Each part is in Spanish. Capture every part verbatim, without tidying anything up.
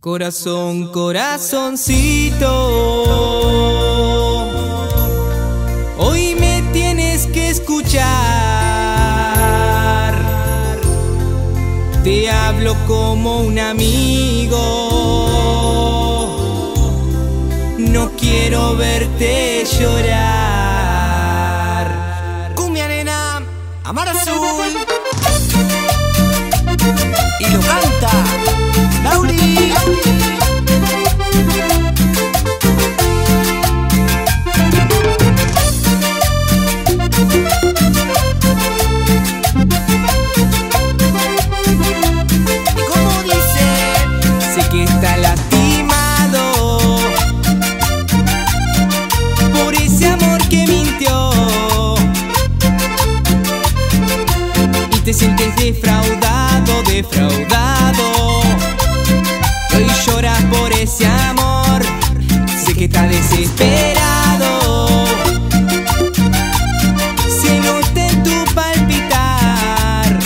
Corazón, corazoncito, hoy me tienes que escuchar. Te hablo como un amigo, no quiero verte llorar. Cumbia, nena, Amar Azul, y lo canta Lauri. ¿Y cómo dice? Sé que está lastimado por ese amor que mintió, y te sientes defraudado, defraudado. Hoy lloras por ese amor, sé que estás desesperado. Se nota en tu palpitar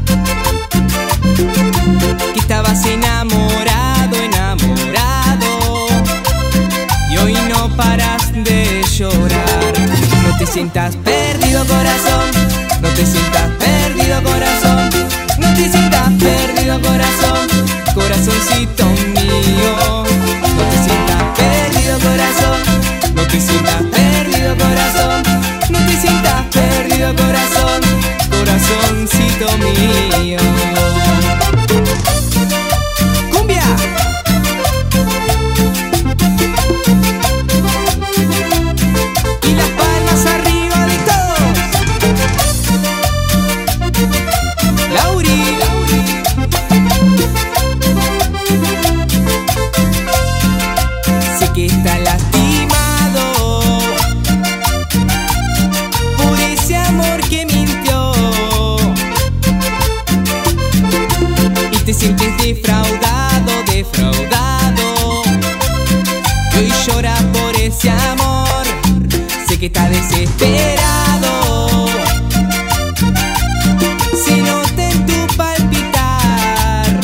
que estabas enamorado, enamorado, y hoy no paras de llorar. No te sientas perdido, corazón, no te sientas perdido, corazón, no te sientas perdido, corazón, corazoncito mío. No te sientas perdido, corazón, no te sientas perdido, corazón, no te sientas perdido, corazón, corazoncito mío. ¡Cumbia! Y las palmas arriba de todos. Lauri, Lauri. Sé que está lastimado por ese amor que mintió, y te sientes defraudado, defraudado. Y hoy lloras por ese amor, sé que estás desesperado. Se nota en tu palpitar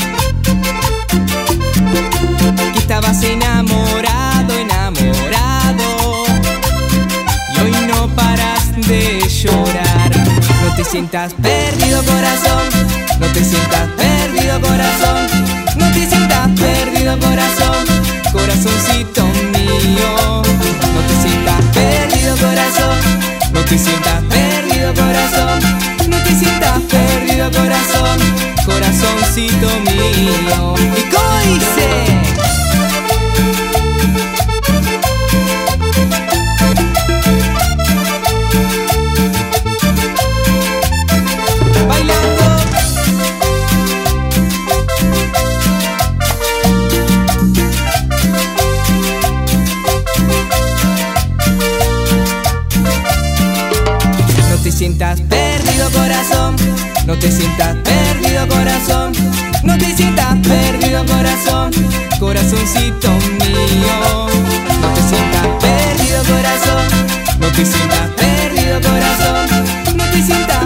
que estabas enamorado, enamorado, y hoy no paras de llorar. No te sientas perdido, corazón, no te sientas perdido, corazón, no te sientas perdido, corazón, corazoncito mío. No te sientas perdido, corazón, no te sientas perdido, corazón, no te sientas perdido, corazón, corazoncito mío. ¿Y cómo dice? No te sientas perdido, corazón, no te sientas perdido, corazón, no te sientas perdido, corazón, corazoncito mío. No te sientas perdido, corazón, no te sientas perdido, corazón, no te sientas